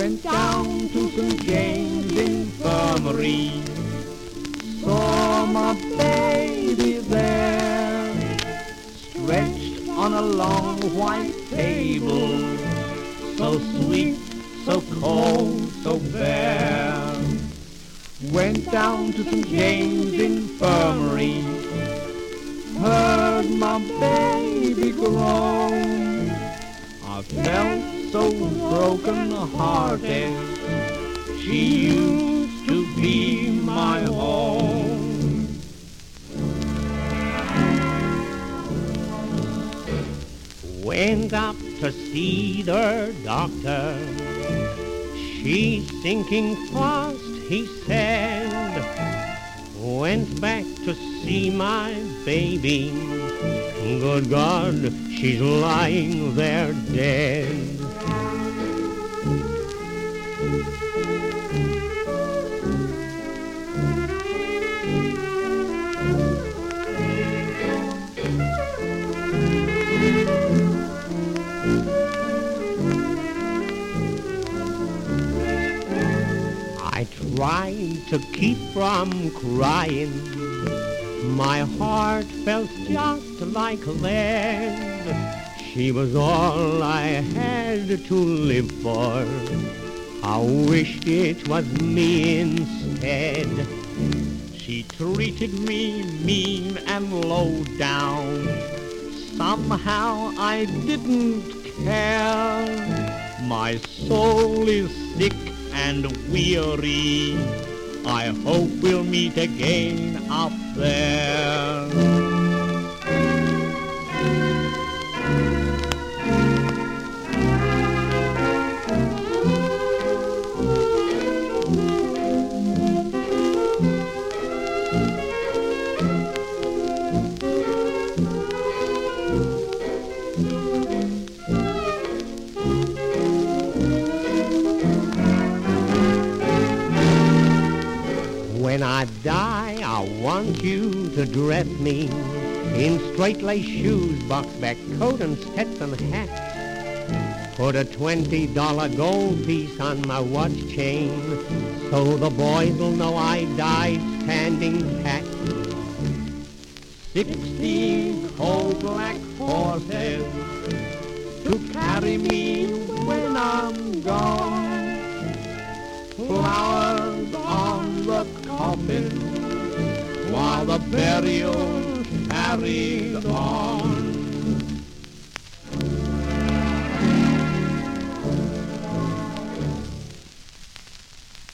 Went down to St. James Infirmary, saw my baby there, stretched on a long white table, so sweet, so cold, so bare. Went down to St. James Infirmary, heard my baby groan. I felt so broken-hearted, she used to be my own. Went up to see the doctor, she's sinking fast, he said. Went back to see my baby, good God, she's lying there dead. I tried to keep from crying, my heart felt just like lead. She was all I had to live for, I wished it was me instead. She treated me mean and low down, somehow I didn't care. My soul is sick and weary, I hope we'll meet again up there. When I die, I want you to dress me in straight lace shoes, boxback coat, and Stetson hat. Put a $20 gold piece on my watch chain, so the boys will know I died standing pat. 16 coal-black horses to carry me when I'm gone. Flowers on the coffin while the burial